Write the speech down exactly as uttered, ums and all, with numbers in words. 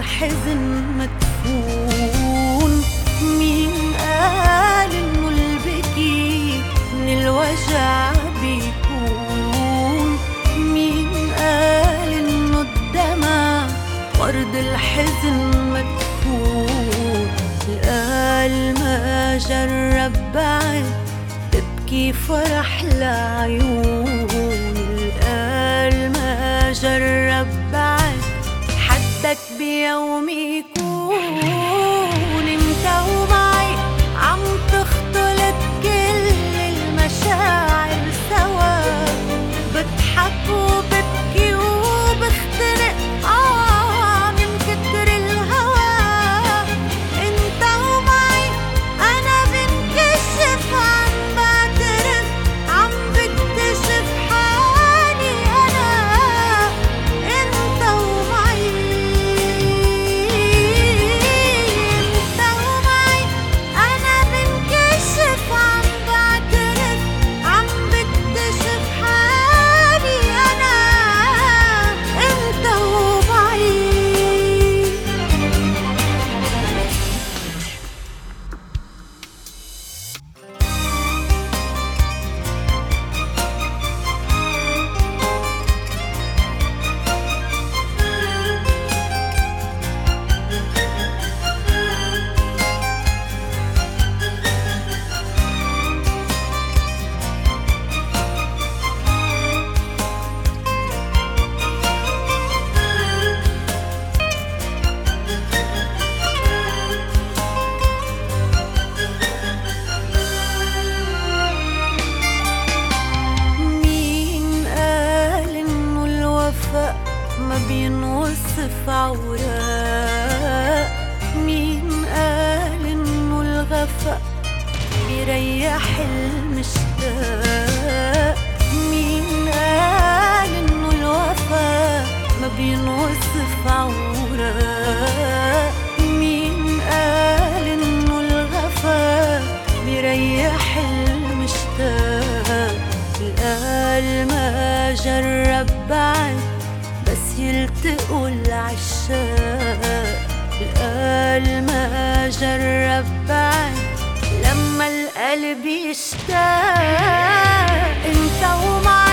الحزن مدفون. مين قال إنه البكي من الوجع بيكون؟ مين قال إنه الدمع ورد الحزن مدفون؟ القال ما جرب بعد تبكي فرح لعيون. القال ما جرب بعد حدك بيوم يكون. انت ومعي عم تختلط كل المشاعر سوا، بضحك وببكي وبختنق آه من كتر الهوى. انت ومعي انا بنكشف عم بعترف، عم بكتشف حالي انا. انت ومعي انت ومعي انا بنكشف عم بعترف، عم بكتشف حالي انا. انت ومعي. ما بينوصف عوراق. مين قال إنه الغفا بيريح المشتاق؟ مين قال إنه الوفا ما بينوصف عوراق؟ مين قال إنه الغفا بيريح المشتاق؟ القال ما جرب بعد بس يلتقوا العشاق. القال ما جرب بعد لما القلب يشتاق. انت ومعي